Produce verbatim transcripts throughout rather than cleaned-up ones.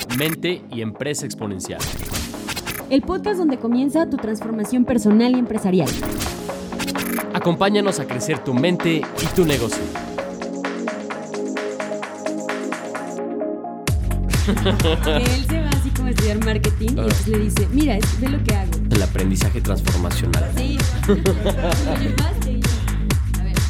Mente y Empresa Exponencial. El podcast donde comienza tu transformación personal y empresarial. Acompáñanos a crecer tu mente y tu negocio. Que él se va así como a estudiar marketing y entonces le dice, mira, ve lo que hago. El aprendizaje transformacional. Sí, lo llevaste y yo. A ver.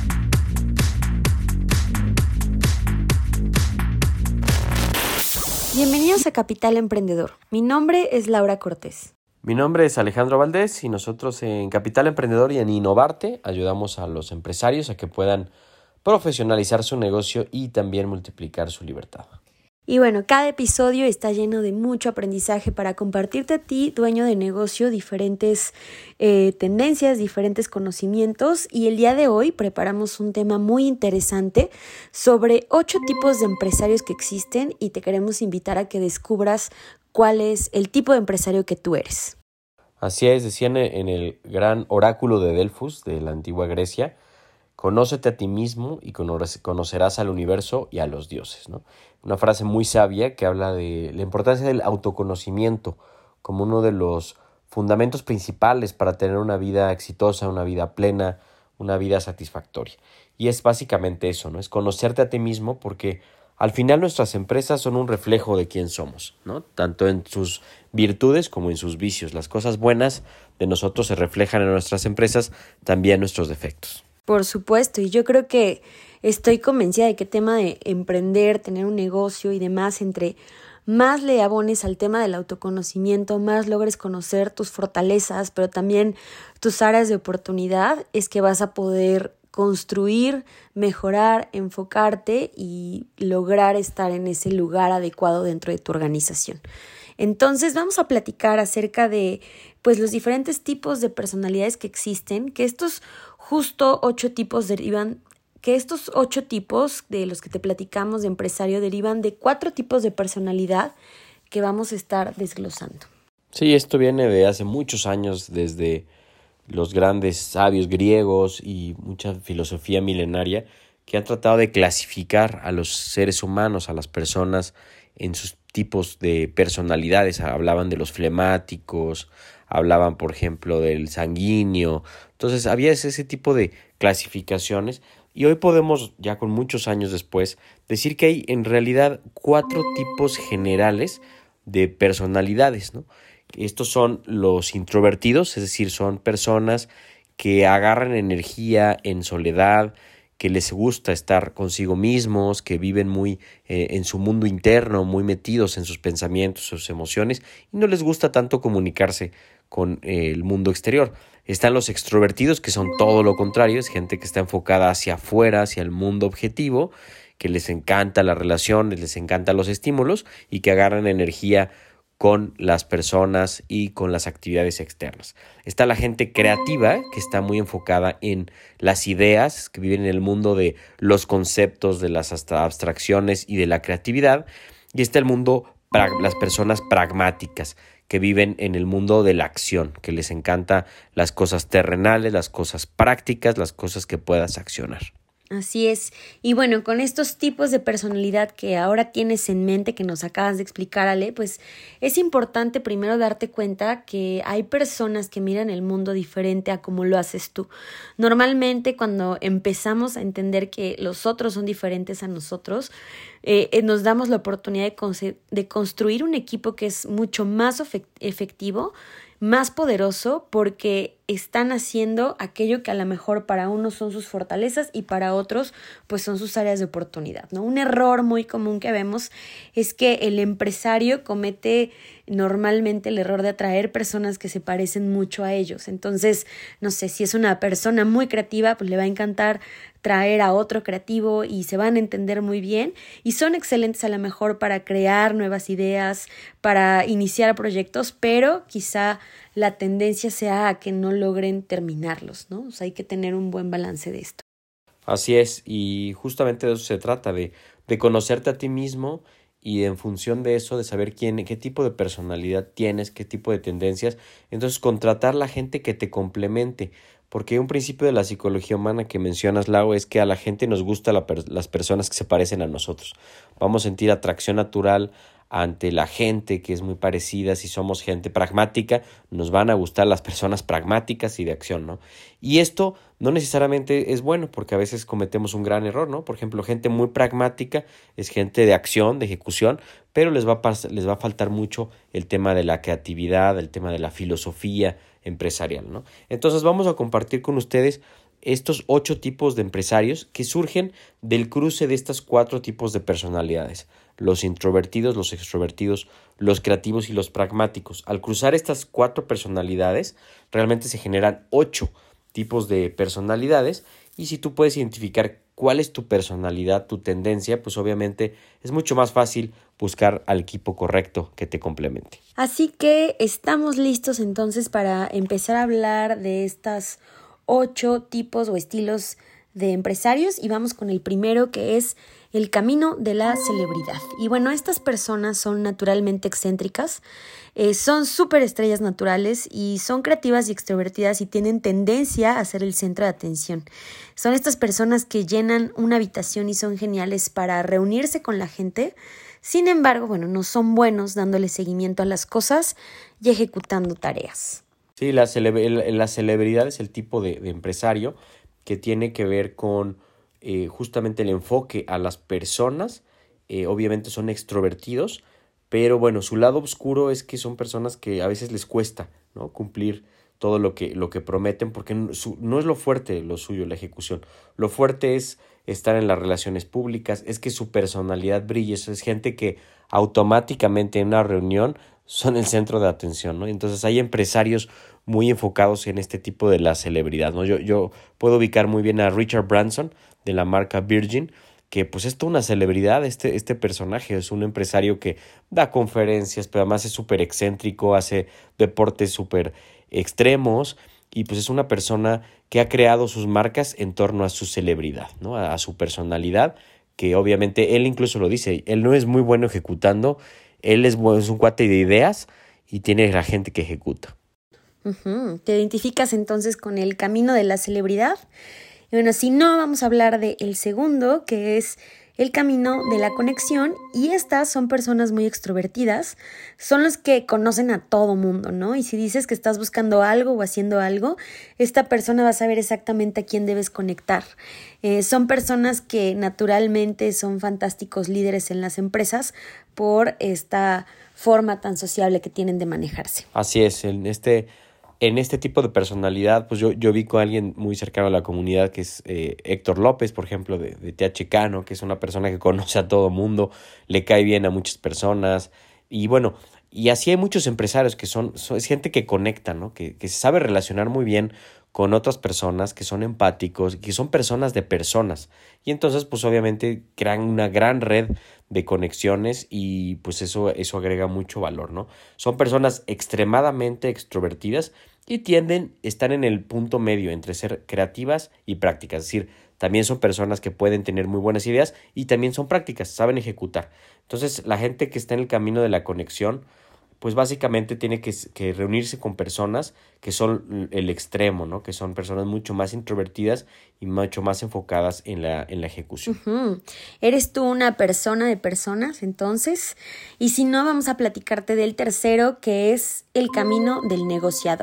Bienvenidos a Capital Emprendedor. Mi nombre es Laura Cortés. Mi nombre es Alejandro Valdés y nosotros en Capital Emprendedor y en Innovarte ayudamos a los empresarios a que puedan profesionalizar su negocio y también multiplicar su libertad. Y bueno, cada episodio está lleno de mucho aprendizaje para compartirte a ti, dueño de negocio, diferentes eh, tendencias, diferentes conocimientos. Y el día de hoy preparamos un tema muy interesante sobre ocho tipos de empresarios que existen y te queremos invitar a que descubras cuál es el tipo de empresario que tú eres. Así es, decían en el gran oráculo de Delfos de la antigua Grecia: conócete a ti mismo y conocerás al universo y a los dioses, ¿no? Una frase muy sabia que habla de la importancia del autoconocimiento como uno de los fundamentos principales para tener una vida exitosa, una vida plena, una vida satisfactoria. Y es básicamente eso, ¿no? Es conocerte a ti mismo, porque al final nuestras empresas son un reflejo de quién somos, ¿no? Tanto en sus virtudes como en sus vicios. Las cosas buenas de nosotros se reflejan en nuestras empresas, también nuestros defectos. Por supuesto, y yo creo que estoy convencida de que el tema de emprender, tener un negocio y demás, entre más le abones al tema del autoconocimiento, más logres conocer tus fortalezas, pero también tus áreas de oportunidad, es que vas a poder construir, mejorar, enfocarte y lograr estar en ese lugar adecuado dentro de tu organización. Entonces vamos a platicar acerca de pues los diferentes tipos de personalidades que existen, que estos justo ocho tipos derivan, que estos ocho tipos de los que te platicamos de empresario derivan de cuatro tipos de personalidad que vamos a estar desglosando. Sí, esto viene de hace muchos años, desde los grandes sabios griegos y mucha filosofía milenaria que han tratado de clasificar a los seres humanos, a las personas en sus tipos de personalidades. Hablaban de los flemáticos, hablaban, por ejemplo, del sanguíneo. Entonces había ese tipo de clasificaciones y hoy podemos, ya con muchos años después, decir que hay en realidad cuatro tipos generales de personalidades, ¿no? Estos son los introvertidos, es decir, son personas que agarran energía en soledad, que les gusta estar consigo mismos, que viven muy eh, en su mundo interno, muy metidos en sus pensamientos, sus emociones, y no les gusta tanto comunicarse con eh, el mundo exterior. Están los extrovertidos, que son todo lo contrario, es gente que está enfocada hacia afuera, hacia el mundo objetivo, que les encanta las relaciones, les encantan los estímulos y que agarran energía con las personas y con las actividades externas. Está la gente creativa, que está muy enfocada en las ideas, que viven en el mundo de los conceptos, de las abstracciones y de la creatividad. Y está el mundo, las personas pragmáticas, que viven en el mundo de la acción, que les encanta las cosas terrenales, las cosas prácticas, las cosas que puedas accionar. Así es. Y bueno, con estos tipos de personalidad que ahora tienes en mente, que nos acabas de explicar, Ale, pues es importante primero darte cuenta que hay personas que miran el mundo diferente a como lo haces tú. Normalmente cuando empezamos a entender que los otros son diferentes a nosotros, eh, eh, nos damos la oportunidad de, conce- de construir un equipo que es mucho más efectivo, más poderoso, porque están haciendo aquello que a lo mejor para unos son sus fortalezas y para otros pues son sus áreas de oportunidad, ¿no? Un error muy común que vemos es que el empresario comete normalmente el error de atraer personas que se parecen mucho a ellos. Entonces, no sé, si es una persona muy creativa, pues le va a encantar traer a otro creativo y se van a entender muy bien y son excelentes a lo mejor para crear nuevas ideas, para iniciar proyectos, pero quizá la tendencia sea a que no logren terminarlos, ¿no? O sea, hay que tener un buen balance de esto. Así es, y justamente de eso se trata, de, de conocerte a ti mismo y en función de eso, de saber quién, qué tipo de personalidad tienes, qué tipo de tendencias, entonces contratar la gente que te complemente, porque un principio de la psicología humana que mencionas, Lau, es que a la gente nos gusta la per- las personas que se parecen a nosotros. Vamos a sentir atracción natural ante la gente que es muy parecida. Si somos gente pragmática, nos van a gustar las personas pragmáticas y de acción, ¿no? Y esto no necesariamente es bueno, porque a veces cometemos un gran error, ¿no? Por ejemplo, gente muy pragmática es gente de acción, de ejecución, pero les va a pas- les va a faltar mucho el tema de la creatividad, el tema de la filosofía empresarial, ¿no? Entonces vamos a compartir con ustedes estos ocho tipos de empresarios que surgen del cruce de estos cuatro tipos de personalidades: los introvertidos, los extrovertidos, los creativos y los pragmáticos. Al cruzar estas cuatro personalidades, realmente se generan ocho tipos de personalidades, y si tú puedes identificar cuál es tu personalidad, tu tendencia, pues obviamente es mucho más fácil buscar al equipo correcto que te complemente. Así que estamos listos entonces para empezar a hablar de estas ocho tipos o estilos de empresarios, y vamos con el primero, que es el camino de la celebridad. Y bueno, estas personas son naturalmente excéntricas, eh, son súper estrellas naturales y son creativas y extrovertidas y tienen tendencia a ser el centro de atención. Son estas personas que llenan una habitación y son geniales para reunirse con la gente. Sin embargo, bueno, no son buenos dándole seguimiento a las cosas y ejecutando tareas. Sí, la, cele- la celebridad es el tipo de, de empresario que tiene que ver con eh, justamente el enfoque a las personas. Eh, obviamente son extrovertidos, pero bueno, su lado oscuro es que son personas que a veces les cuesta, ¿no?, cumplir todo lo que, lo que prometen, porque no, su, no es lo fuerte lo suyo, la ejecución. Lo fuerte es estar en las relaciones públicas, es que su personalidad brille. Eso es gente que automáticamente en una reunión son el centro de atención, ¿no? Entonces hay empresarios muy enfocados en este tipo de la celebridad, ¿no? Yo, yo puedo ubicar muy bien a Richard Branson de la marca Virgin, que pues es toda una celebridad. Este, este personaje es un empresario que da conferencias, pero además es súper excéntrico, hace deportes súper extremos, y pues es una persona que ha creado sus marcas en torno a su celebridad, ¿no?, a, a su personalidad, que obviamente él incluso lo dice, él no es muy bueno ejecutando, él es, es un cuate de ideas y tiene la gente que ejecuta. Uh-huh. ¿Te identificas entonces con el camino de la celebridad? Y bueno, si no, vamos a hablar del segundo, que es el camino de la conexión, y estas son personas muy extrovertidas, son los que conocen a todo mundo, ¿no? Y si dices que estás buscando algo o haciendo algo, esta persona va a saber exactamente a quién debes conectar. Eh, son personas que naturalmente son fantásticos líderes en las empresas por esta forma tan sociable que tienen de manejarse. Así es, en este... En este tipo de personalidad, pues yo, yo vi con alguien muy cercano a la comunidad, que es eh, Héctor López, por ejemplo, de, de T H K, ¿no?, que es una persona que conoce a todo mundo, le cae bien a muchas personas, y bueno, y así hay muchos empresarios que son, son es gente que conecta, ¿no?, que, que se sabe relacionar muy bien con otras personas, que son empáticos, que son personas de personas, y entonces pues obviamente crean una gran red de conexiones, y pues eso, eso agrega mucho valor, ¿no? Son personas extremadamente extrovertidas y tienden a estar en el punto medio entre ser creativas y prácticas. Es decir, también son personas que pueden tener muy buenas ideas y también son prácticas, saben ejecutar. Entonces, la gente que está en el camino de la conexión, pues básicamente tiene que, que reunirse con personas que son el extremo, ¿no?, que son personas mucho más introvertidas y mucho más enfocadas en la, en la ejecución. Uh-huh. ¿Eres tú una persona de personas entonces? Y si no, vamos a platicarte del tercero, que es el camino del negociador.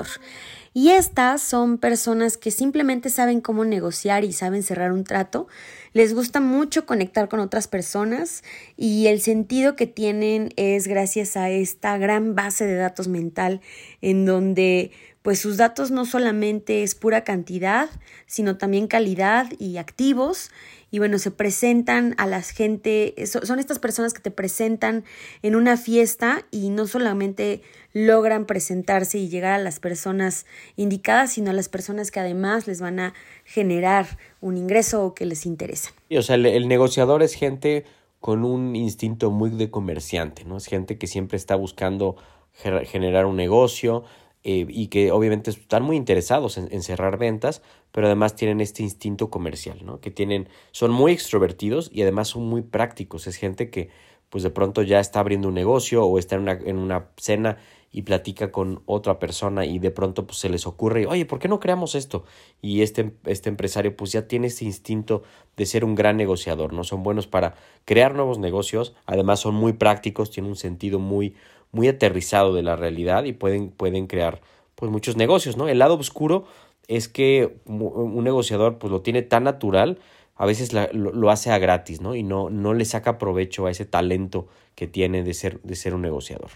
Y estas son personas que simplemente saben cómo negociar y saben cerrar un trato. Les gusta mucho conectar con otras personas, y el sentido que tienen es gracias a esta gran base de datos mental, en donde pues sus datos no solamente es pura cantidad, sino también calidad y activos. Y bueno, se presentan a la gente, son estas personas que te presentan en una fiesta y no solamente logran presentarse y llegar a las personas indicadas, sino a las personas que además les van a generar un ingreso o que les interesa. Sí, o sea, el, el negociador es gente con un instinto muy de comerciante, ¿no? Es gente que siempre está buscando ger- generar un negocio, Eh, y que obviamente están muy interesados en, en cerrar ventas, pero además tienen este instinto comercial, ¿no?, que tienen, son muy extrovertidos y además son muy prácticos. Es gente que pues de pronto ya está abriendo un negocio o está en una, en una cena y platica con otra persona y de pronto pues se les ocurre, oye, ¿por qué no creamos esto? Y este, este empresario pues ya tiene ese instinto de ser un gran negociador, ¿no? Son buenos para crear nuevos negocios, además son muy prácticos, tienen un sentido muy, muy aterrizado de la realidad y pueden, pueden crear pues muchos negocios, ¿no? El lado oscuro es que un negociador pues lo tiene tan natural, a veces la, lo, lo hace a gratis, ¿no? Y no, no le saca provecho a ese talento que tiene de ser, de ser un negociador.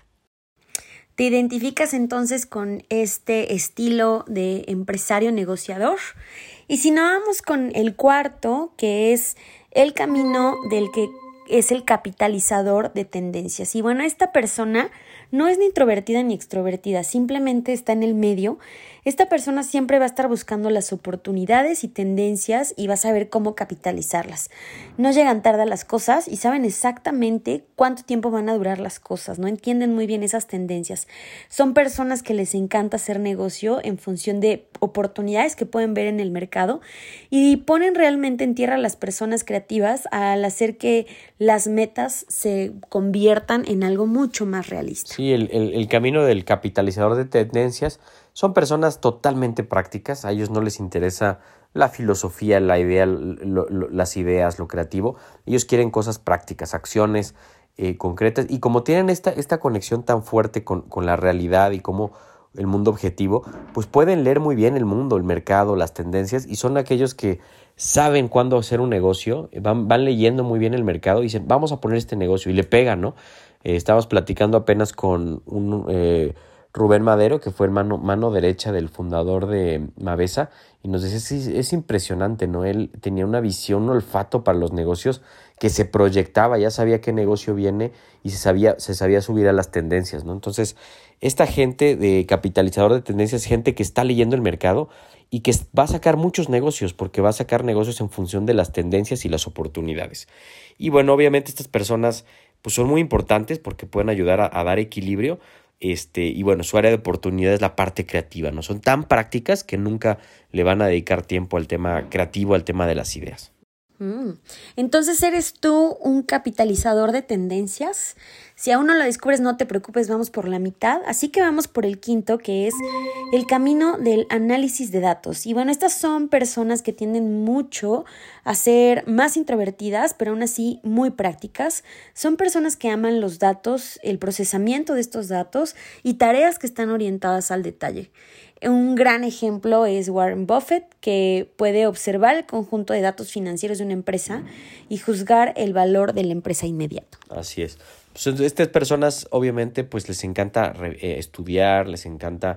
¿Te identificas entonces con este estilo de empresario negociador? Y si no, vamos con el cuarto, que es el camino del que es el capitalizador de tendencias. Y bueno, esta persona no es ni introvertida ni extrovertida, simplemente está en el medio. Esta persona siempre va a estar buscando las oportunidades y tendencias y va a saber cómo capitalizarlas. No llegan tarde a las cosas y saben exactamente cuánto tiempo van a durar las cosas, no entienden muy bien esas tendencias. Son personas que les encanta hacer negocio en función de oportunidades que pueden ver en el mercado y ponen realmente en tierra a las personas creativas al hacer que las metas se conviertan en algo mucho más realista. Sí, el, el, el camino del capitalizador de tendencias son personas totalmente prácticas, a ellos no les interesa la filosofía, la idea, lo, lo, las ideas, lo creativo, ellos quieren cosas prácticas, acciones eh, concretas y como tienen esta, esta conexión tan fuerte con, con la realidad y como el mundo objetivo, pues pueden leer muy bien el mundo, el mercado, las tendencias y son aquellos que saben cuándo hacer un negocio, van, van leyendo muy bien el mercado y dicen vamos a poner este negocio y le pegan, ¿no? Eh, estábamos platicando apenas con un... Eh, Rubén Madero, que fue el mano, mano derecha del fundador de Mavesa, y nos decía, es, es impresionante, ¿no? Él tenía una visión, un olfato para los negocios que se proyectaba, ya sabía qué negocio viene y se sabía, se sabía subir a las tendencias, ¿no? Entonces, esta gente de capitalizador de tendencias es gente que está leyendo el mercado y que va a sacar muchos negocios, porque va a sacar negocios en función de las tendencias y las oportunidades. Y bueno, obviamente estas personas pues son muy importantes porque pueden ayudar a, a dar equilibrio. Este, y bueno, su área de oportunidad es la parte creativa, ¿no? Son tan prácticas que nunca le van a dedicar tiempo al tema creativo, al tema de las ideas. Mm. Entonces, ¿eres tú un capitalizador de tendencias? Si aún no lo descubres, no te preocupes, vamos por la mitad. Así que vamos por el quinto, que es el camino del análisis de datos. Y bueno, estas son personas que tienden mucho a ser más introvertidas, pero aún así muy prácticas. Son personas que aman los datos, el procesamiento de estos datos y tareas que están orientadas al detalle. Un gran ejemplo es Warren Buffett, que puede observar el conjunto de datos financieros de una empresa y juzgar el valor de la empresa inmediato. Así es. Pues estas personas obviamente pues les encanta eh, estudiar, les encanta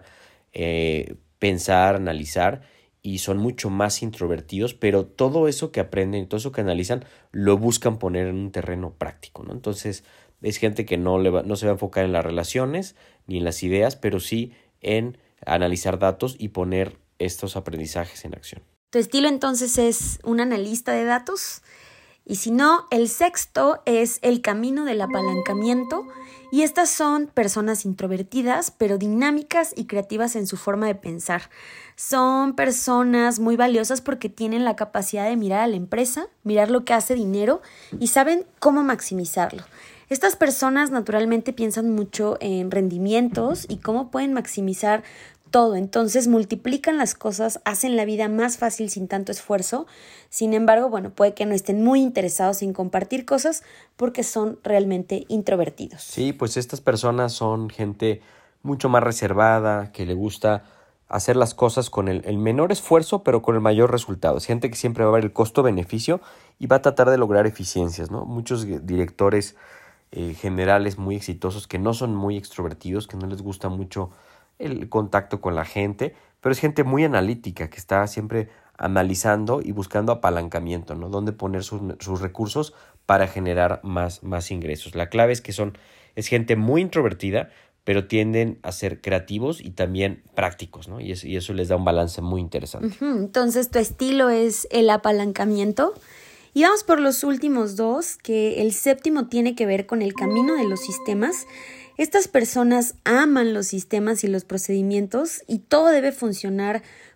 eh, pensar, analizar y son mucho más introvertidos, pero todo eso que aprenden, todo eso que analizan lo buscan poner en un terreno práctico, ¿no? Entonces es gente que no, le va, no se va a enfocar en las relaciones ni en las ideas, pero sí en analizar datos y poner estos aprendizajes en acción. ¿Tu estilo entonces es un analista de datos? Y si no, el sexto es el camino del apalancamiento y estas son personas introvertidas pero dinámicas y creativas en su forma de pensar. Son personas muy valiosas porque tienen la capacidad de mirar a la empresa, mirar lo que hace dinero y saben cómo maximizarlo. Estas personas naturalmente piensan mucho en rendimientos y cómo pueden maximizar todo, entonces multiplican las cosas, hacen la vida más fácil sin tanto esfuerzo. Sin embargo, bueno, puede que no estén muy interesados en compartir cosas porque son realmente introvertidos. Sí, pues estas personas son gente mucho más reservada, que le gusta hacer las cosas con el, el menor esfuerzo, pero con el mayor resultado. Es gente que siempre va a ver el costo-beneficio y va a tratar de lograr eficiencias, ¿no? Muchos directores eh, generales muy exitosos que no son muy extrovertidos, que no les gusta mucho el contacto con la gente, pero es gente muy analítica que está siempre analizando y buscando apalancamiento, ¿no? Dónde poner sus, sus recursos para generar más, más ingresos. La clave es que son, es gente muy introvertida, pero tienden a ser creativos y también prácticos, ¿no? Y eso, y eso les da un balance muy interesante. Uh-huh. Entonces, tu estilo es el apalancamiento. Y vamos por los últimos dos, que el séptimo tiene que ver con el camino de los sistemas. Estas personas aman los sistemas y los procedimientos y todo debe funcionar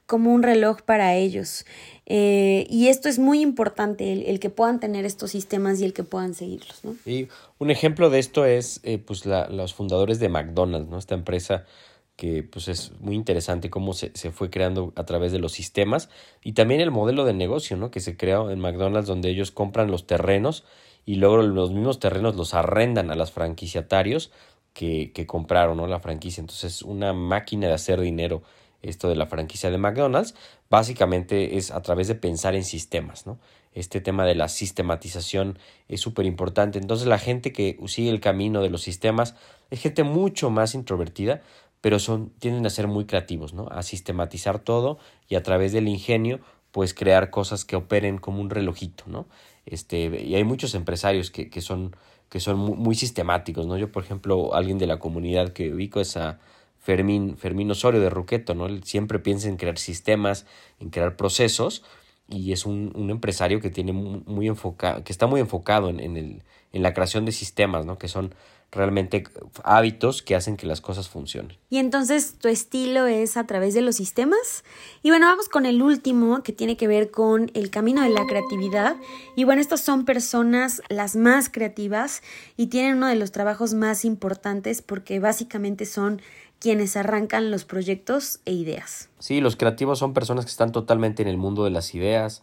como un reloj para ellos. Eh, y esto es muy importante, el, el que puedan tener estos sistemas y el que puedan seguirlos, ¿no? Y un ejemplo de esto es eh, pues la, los fundadores de McDonald's, ¿no? Esta empresa que pues es muy interesante cómo se, se fue creando a través de los sistemas y también el modelo de negocio, ¿no? Que se creó en McDonald's, donde ellos compran los terrenos y luego los mismos terrenos los arrendan a los franquiciatarios que, que compraron, ¿no? La franquicia. Entonces, una máquina de hacer dinero esto de la franquicia de McDonald's. Básicamente es a través de pensar en sistemas, ¿no? Este tema de la sistematización es súper importante. Entonces, la gente que sigue el camino de los sistemas es gente mucho más introvertida, pero son, tienden a ser muy creativos, ¿no? A sistematizar todo y a través del ingenio, pues crear cosas que operen como un relojito, ¿no? Este, y hay muchos empresarios que, que son, que son muy, muy sistemáticos, ¿no? Yo, por ejemplo, alguien de la comunidad que ubico es a Fermín, Fermín Osorio de Ruqueto, ¿no? Él siempre piensa en crear sistemas, en crear procesos, y es un, un empresario que tiene muy, muy enfocado, que está muy enfocado en, en, el, en la creación de sistemas, ¿no? Que son realmente hábitos que hacen que las cosas funcionen. Y entonces tu estilo es a través de los sistemas. Y bueno, vamos con el último, que tiene que ver con el camino de la creatividad. Y bueno, estas son personas las más creativas y tienen uno de los trabajos más importantes porque básicamente son quienes arrancan los proyectos e ideas. Sí, los creativos son personas que están totalmente en el mundo de las ideas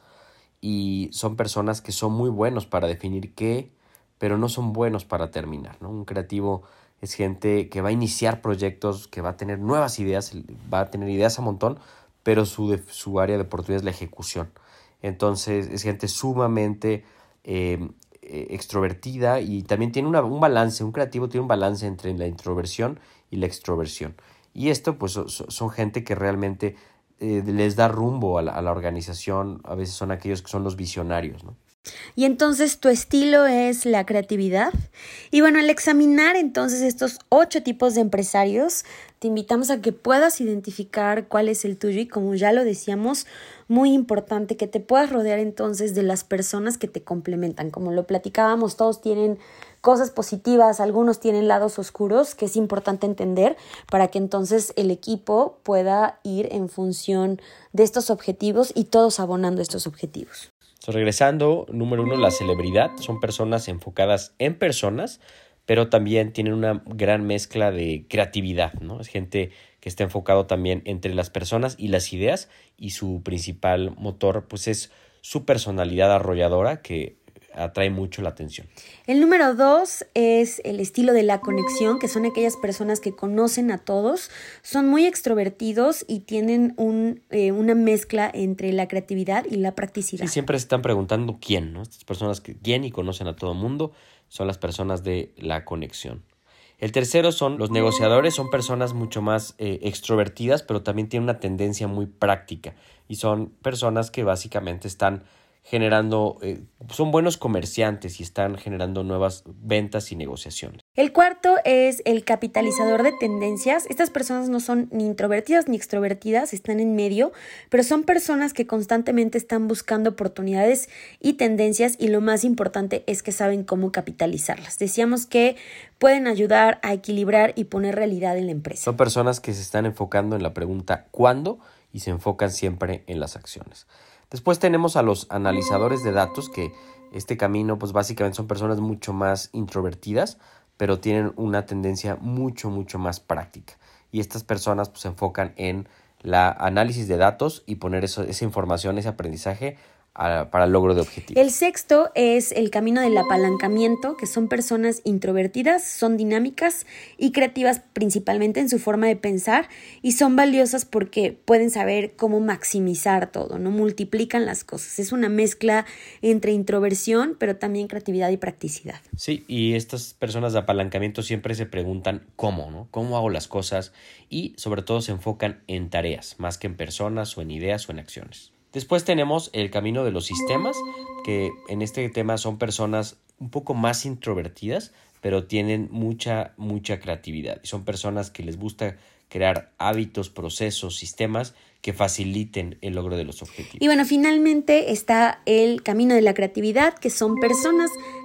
y son personas que son muy buenos para definir qué, pero no son buenos para terminar, ¿no? Un creativo es gente que va a iniciar proyectos, que va a tener nuevas ideas, va a tener ideas a montón, pero su, su área de oportunidad es la ejecución. Entonces es gente sumamente eh, eh, extrovertida y también tiene una, un balance, un creativo tiene un balance entre la introversión y la extroversión. Y esto pues so, son gente que realmente eh, les da rumbo a la, a la organización, a veces son aquellos que son los visionarios, ¿no? Y entonces tu estilo es la creatividad. Y bueno, al examinar entonces estos ocho tipos de empresarios, te invitamos a que puedas identificar cuál es el tuyo y, como ya lo decíamos, muy importante que te puedas rodear entonces de las personas que te complementan. Como lo platicábamos, todos tienen cosas positivas, algunos tienen lados oscuros, que es importante entender para que entonces el equipo pueda ir en función de estos objetivos y todos abonando estos objetivos. So, regresando, número uno, la celebridad. Son personas enfocadas en personas, pero también tienen una gran mezcla de creatividad, ¿no? Es gente que está enfocado también entre las personas y las ideas, y su principal motor pues es su personalidad arrolladora, que atrae mucho la atención. El número dos es el estilo de la conexión, que son aquellas personas que conocen a todos, son muy extrovertidos y tienen un, eh, una mezcla entre la creatividad y la practicidad. Sí, siempre se están preguntando quién, ¿no? Estas personas que quién y conocen a todo el mundo son las personas de la conexión. El tercero son los negociadores, son personas mucho más eh, extrovertidas, pero también tienen una tendencia muy práctica y son personas que básicamente están generando, eh, son buenos comerciantes y están generando nuevas ventas y negociaciones. El cuarto es el capitalizador de tendencias. Estas personas no son ni introvertidas ni extrovertidas, están en medio, pero son personas que constantemente están buscando oportunidades y tendencias, y lo más importante es que saben cómo capitalizarlas. Decíamos que pueden ayudar a equilibrar y poner realidad en la empresa. Son personas que se están enfocando en la pregunta ¿cuándo? Y se enfocan siempre en las acciones. Después tenemos a los analizadores de datos, que este camino pues básicamente son personas mucho más introvertidas, pero tienen una tendencia mucho, mucho más práctica. Y estas personas pues se enfocan en la análisis de datos y poner eso, esa información, ese aprendizaje a, para el logro de objetivos. El sexto es el camino del apalancamiento, que son personas introvertidas, son dinámicas y creativas principalmente en su forma de pensar, y son valiosas porque pueden saber cómo maximizar todo, ¿no? Multiplican las cosas. Es una mezcla entre introversión, pero también creatividad y practicidad. Sí, y estas personas de apalancamiento siempre se preguntan cómo, ¿no? ¿Cómo hago las cosas? Y sobre todo se enfocan en tareas, más que en personas o en ideas o en acciones. Después tenemos el camino de los sistemas, que en este tema son personas un poco más introvertidas, pero tienen mucha, mucha creatividad. Y son personas que les gusta crear hábitos, procesos, sistemas que faciliten el logro de los objetivos. Y bueno, finalmente está el camino de la creatividad, que son personas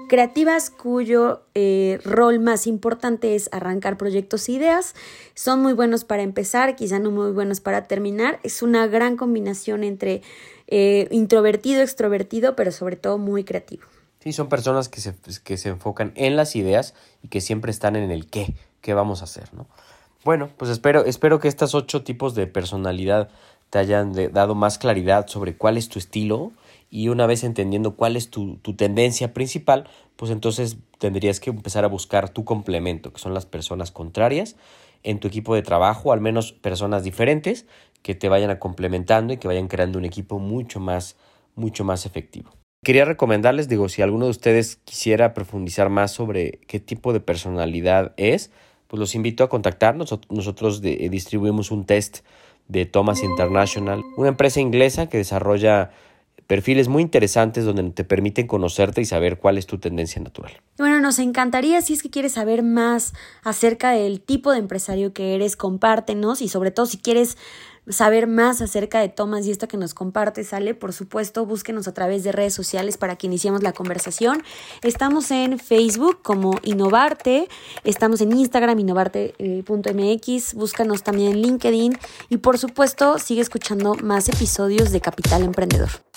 creativas cuyo eh, rol más importante es arrancar proyectos e ideas. Son muy buenos para empezar, quizá no muy buenos para terminar. Es una gran combinación entre eh, introvertido, extrovertido, pero sobre todo muy creativo. Sí, son personas que se, que se enfocan en las ideas y que siempre están en el qué, qué vamos a hacer, ¿no? Bueno, pues espero, espero que estos ocho tipos de personalidad te hayan de, dado más claridad sobre cuál es tu estilo. Y una vez entendiendo cuál es tu, tu tendencia principal, pues entonces tendrías que empezar a buscar tu complemento, que son las personas contrarias en tu equipo de trabajo, al menos personas diferentes que te vayan a complementando y que vayan creando un equipo mucho más, mucho más efectivo. Quería recomendarles, digo, si alguno de ustedes quisiera profundizar más sobre qué tipo de personalidad es, pues los invito a contactarnos. Nosotros de, distribuimos un test de Thomas International, una empresa inglesa que desarrolla perfiles muy interesantes donde te permiten conocerte y saber cuál es tu tendencia natural. Bueno, nos encantaría, si es que quieres saber más acerca del tipo de empresario que eres, compártenos, y sobre todo si quieres saber más acerca de Thomas y esto que nos comparte, sale, por supuesto, búsquenos a través de redes sociales para que iniciemos la conversación. Estamos en Facebook como Innovarte, estamos en Instagram, innovarte punto m x, búscanos también en LinkedIn y por supuesto sigue escuchando más episodios de Capital Emprendedor.